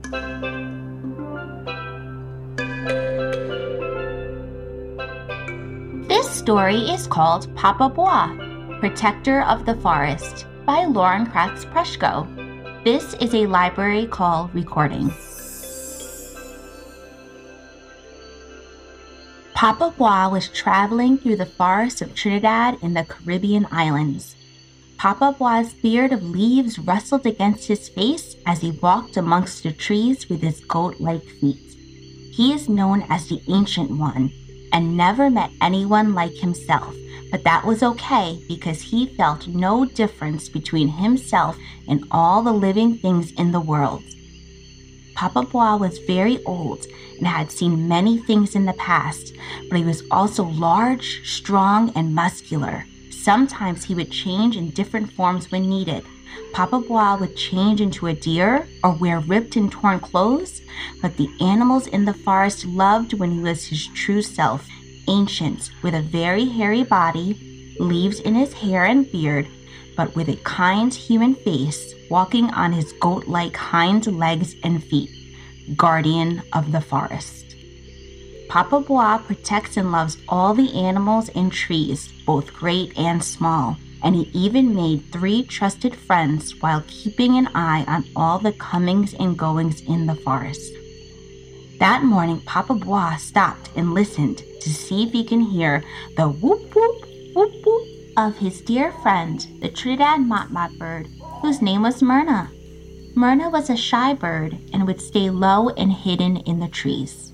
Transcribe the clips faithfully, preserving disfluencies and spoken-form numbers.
This story is called Papa Bois, Protector of the Forest by Lauren Kratz Preschko. This is a Library Call recording. Papa Bois was traveling through the forests of Trinidad in the Caribbean islands. Papa Bois' beard of leaves rustled against his face as he walked amongst the trees with his goat-like feet. He is known as the Ancient One and never met anyone like himself, but that was okay because he felt no difference between himself and all the living things in the world. Papa Bois was very old and had seen many things in the past, but he was also large, strong, and muscular. Sometimes he would change in different forms when needed. Papa Bois would change into a deer or wear ripped and torn clothes, but the animals in the forest loved when he was his true self, ancient, with a very hairy body, leaves in his hair and beard, but with a kind human face, walking on his goat-like hind legs and feet, guardian of the forest. Papa Bois protects and loves all the animals and trees, both great and small, and he even made three trusted friends while keeping an eye on all the comings and goings in the forest. That morning, Papa Bois stopped and listened to see if he can hear the whoop whoop whoop whoop of his dear friend, the Trinidad motmot bird, whose name was Myrna. Myrna was a shy bird and would stay low and hidden in the trees.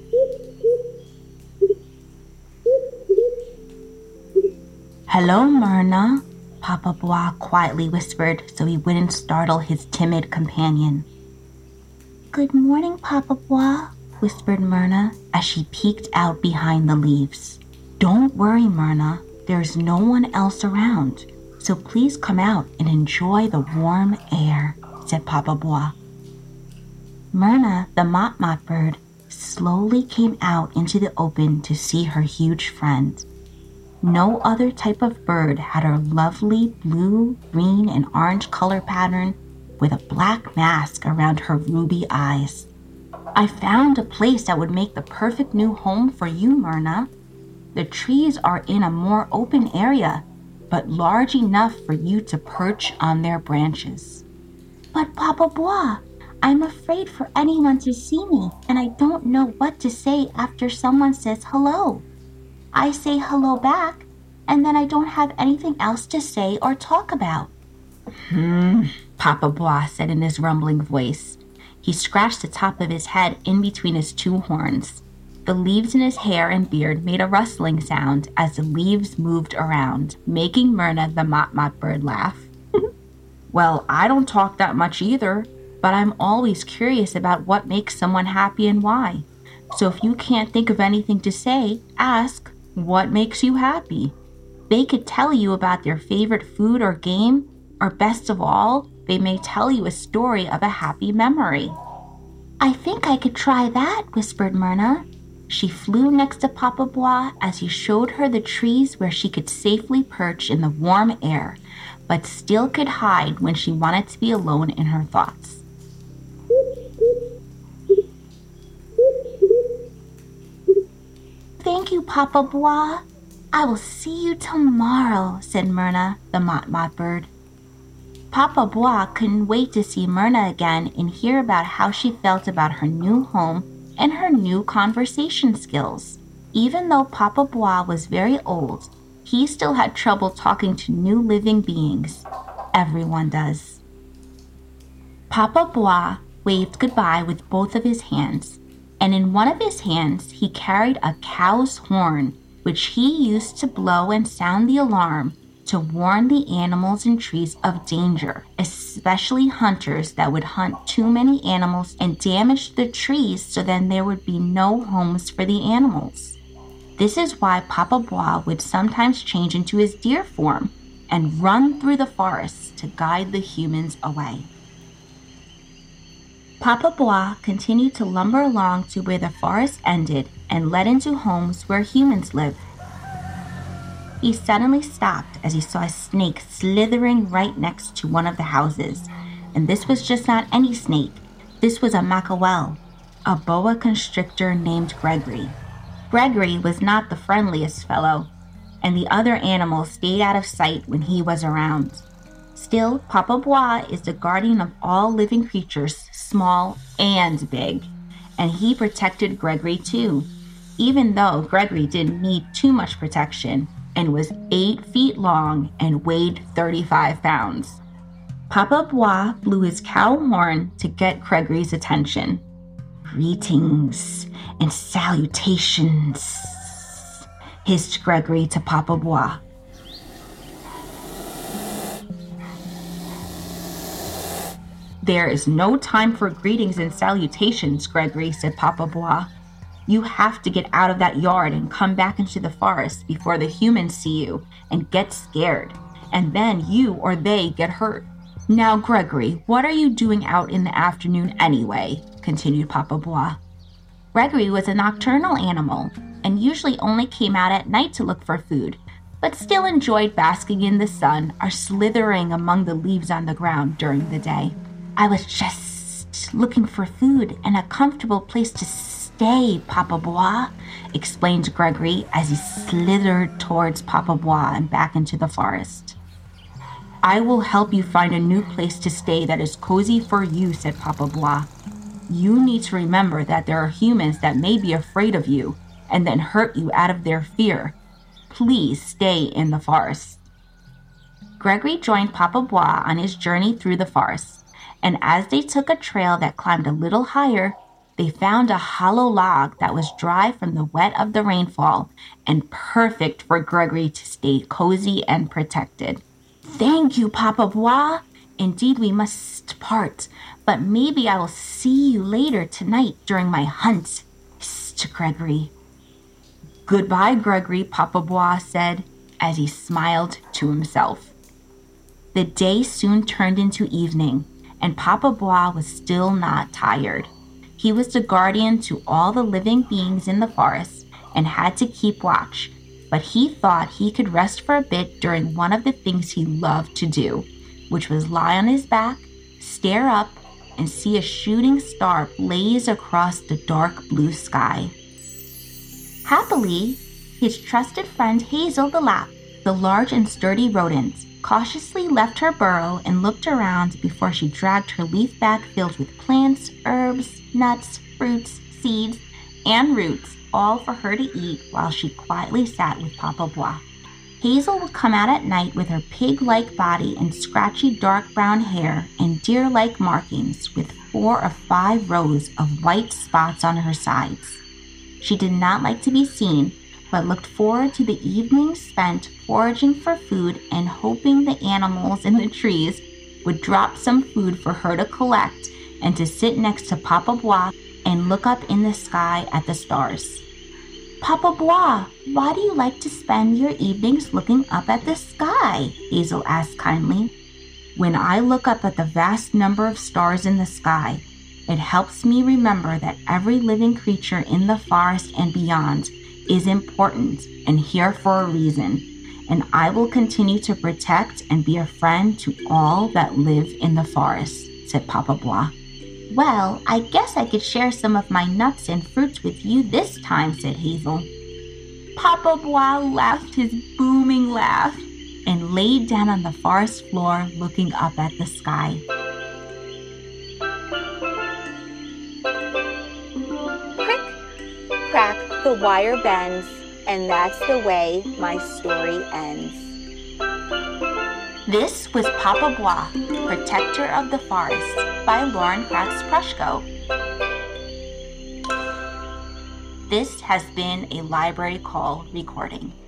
"Hello, Myrna," Papa Bois quietly whispered so he wouldn't startle his timid companion. "Good morning, Papa Bois," whispered Myrna as she peeked out behind the leaves. "Don't worry, Myrna. There's no one else around, so please come out and enjoy the warm air," said Papa Bois. Myrna, the motmot bird, slowly came out into the open to see her huge friend. No other type of bird had her lovely blue, green, and orange color pattern with a black mask around her ruby eyes. "I found a place that would make the perfect new home for you, Myrna. The trees are in a more open area, but large enough for you to perch on their branches." "But Papa Bois, I'm afraid for anyone to see me, and I don't know what to say after someone says hello. I say hello back, and then I don't have anything else to say or talk about." "Hmm," Papa Bois said in his rumbling voice. He scratched the top of his head in between his two horns. The leaves in his hair and beard made a rustling sound as the leaves moved around, making Myrna the motmot bird laugh. "Well, I don't talk that much either, but I'm always curious about what makes someone happy and why. So if you can't think of anything to say, ask, what makes you happy? They could tell you about their favorite food or game, or best of all, they may tell you a story of a happy memory." "I think I could try that," whispered Myrna. She flew next to Papa Bois as he showed her the trees where she could safely perch in the warm air, but still could hide when she wanted to be alone in her thoughts. "Thank you, Papa Bois. I will see you tomorrow," said Myrna, the motmot bird. Papa Bois couldn't wait to see Myrna again and hear about how she felt about her new home and her new conversation skills. Even though Papa Bois was very old, he still had trouble talking to new living beings. Everyone does. Papa Bois waved goodbye with both of his hands, and in one of his hands he carried a cow's horn, which he used to blow and sound the alarm to warn the animals and trees of danger, especially hunters that would hunt too many animals and damage the trees so then there would be no homes for the animals. This is why Papa Bois would sometimes change into his deer form and run through the forests to guide the humans away. Papa Bois continued to lumber along to where the forest ended and led into homes where humans lived. He suddenly stopped as he saw a snake slithering right next to one of the houses. And this was just not any snake. This was a Macawel, a boa constrictor named Gregory. Gregory was not the friendliest fellow, and the other animals stayed out of sight when he was around. Still, Papa Bois is the guardian of all living creatures, small and big, and he protected Gregory too, even though Gregory didn't need too much protection and was eight feet long and weighed thirty-five pounds. Papa Bois blew his cow horn to get Gregory's attention. "Greetings and salutations," hissed Gregory to Papa Bois. "There is no time for greetings and salutations, Gregory," said Papa Bois. "You have to get out of that yard and come back into the forest before the humans see you and get scared, and then you or they get hurt. Now, Gregory, what are you doing out in the afternoon anyway?" continued Papa Bois. Gregory was a nocturnal animal and usually only came out at night to look for food, but still enjoyed basking in the sun or slithering among the leaves on the ground during the day. "I was just looking for food and a comfortable place to stay, Papa Bois," explained Gregory as he slithered towards Papa Bois and back into the forest. "I will help you find a new place to stay that is cozy for you," said Papa Bois. "You need to remember that there are humans that may be afraid of you and then hurt you out of their fear. Please stay in the forest." Gregory joined Papa Bois on his journey through the forest, and as they took a trail that climbed a little higher, they found a hollow log that was dry from the wet of the rainfall and perfect for Gregory to stay cozy and protected. "Thank you, Papa Bois. Indeed, we must part, but maybe I will see you later tonight during my hunt," hissed Gregory. "Goodbye, Gregory," Papa Bois said as he smiled to himself. The day soon turned into evening, and Papa Bois was still not tired. He was the guardian to all the living beings in the forest and had to keep watch, but he thought he could rest for a bit during one of the things he loved to do, which was lie on his back, stare up, and see a shooting star blaze across the dark blue sky. Happily, his trusted friend Hazel the Lap, the large and sturdy rodent, cautiously left her burrow and looked around before she dragged her leaf bag filled with plants, herbs, nuts, fruits, seeds, and roots, all for her to eat while she quietly sat with Papa Bois. Hazel would come out at night with her pig-like body and scratchy dark brown hair and deer-like markings with four or five rows of white spots on her sides. She did not like to be seen, but looked forward to the evenings spent foraging for food and hoping the animals in the trees would drop some food for her to collect and to sit next to Papa Bois and look up in the sky at the stars. "Papa Bois, why do you like to spend your evenings looking up at the sky?" Hazel asked kindly. "When I look up at the vast number of stars in the sky, it helps me remember that every living creature in the forest and beyond is important and here for a reason, and I will continue to protect and be a friend to all that live in the forest," said Papa Bois. "Well, I guess I could share some of my nuts and fruits with you this time," said Hazel. Papa Bois laughed his booming laugh and laid down on the forest floor looking up at the sky. Crick, crack, the wire bends, and that's the way my story ends. This was Papa Bois, Protector of the Forest, by Lauren Kratz Prushko. This has been a Library Call recording.